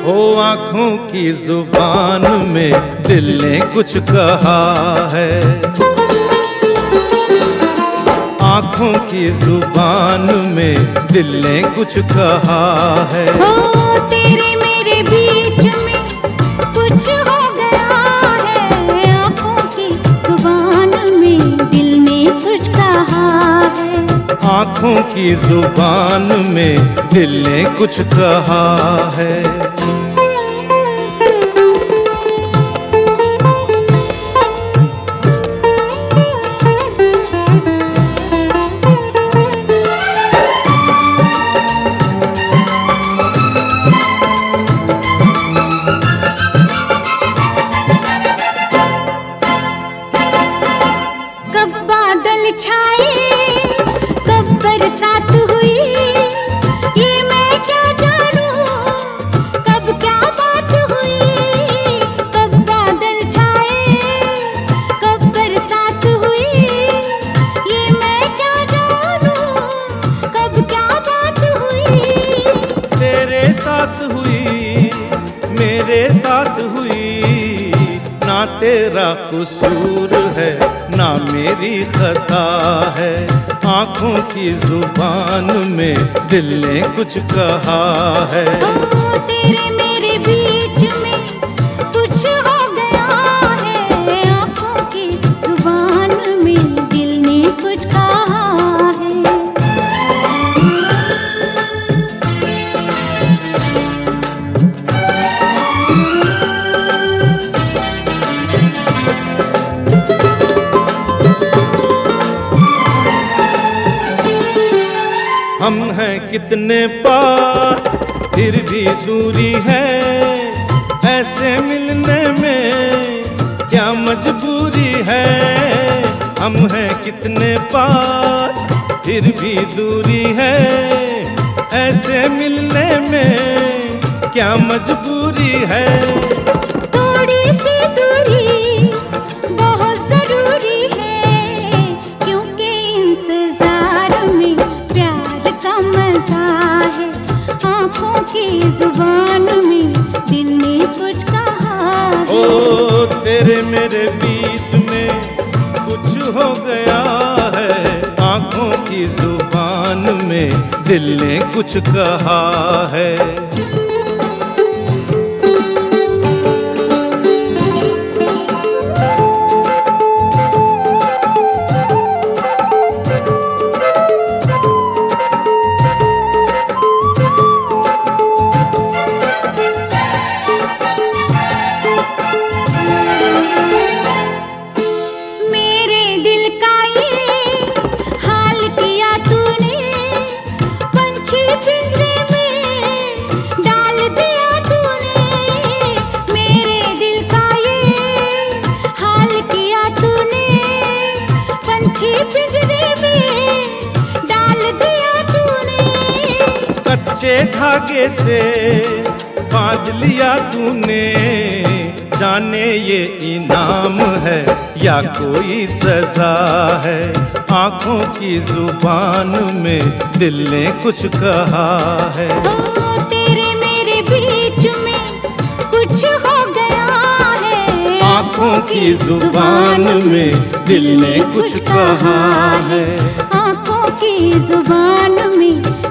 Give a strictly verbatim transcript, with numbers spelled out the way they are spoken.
ओ आँखों की जुबान में दिल ने कुछ कहा है। आँखों की जुबान में दिल ने कुछ कहा है। ओ तेरे मेरे बीच में कुछ हो गया है। आँखों की जुबान में दिल ने कुछ कहा है। आँखों की जुबान में दिल ने कुछ कहा है। कब बादल छाए, कब बरसात हुई, ये मैं क्या जानूं, कब क्या बात हुई। कब बादल छाए, कब बरसात हुई, ये मैं क्या जानूं, कब क्या बात हुई। तेरे साथ हुई, मेरे साथ हुई, ना तेरा कसूर है ना मेरी खता है। आँखों की जुबान में दिल ने कुछ कहा है। ओ तेरे मेरे बीच में कुछ हो गया है। आँखों की जुबान में दिल ने कुछ कहा है। हम हैं कितने पास फिर भी दूरी है। ऐसे मिलने में क्या मजबूरी है। हम हैं कितने पास फिर भी दूरी है। ऐसे मिलने में क्या मजबूरी है। थोड़ी सी दूरी बहुत जरूरी है, क्योंकि इंतजार में प्यार का मजा है। आँखों की जुबान में दिल ने कुछ कहा है। ओ तेरे मेरे बीच में कुछ हो गया है। आँखों की जुबान में दिल ने कुछ कहा है। पिंजरे में डाल दिया तूने। कच्चे धागे से बांध लिया तूने। जाने ये इनाम है या कोई सजा है। आँखों की जुबान में दिल ने कुछ कहा है। ओ तेरे मेरे बीच में कुछ हो गया है। आँखों की जुबान में दिल ने कुछ कहा है। आँखों की जुबान में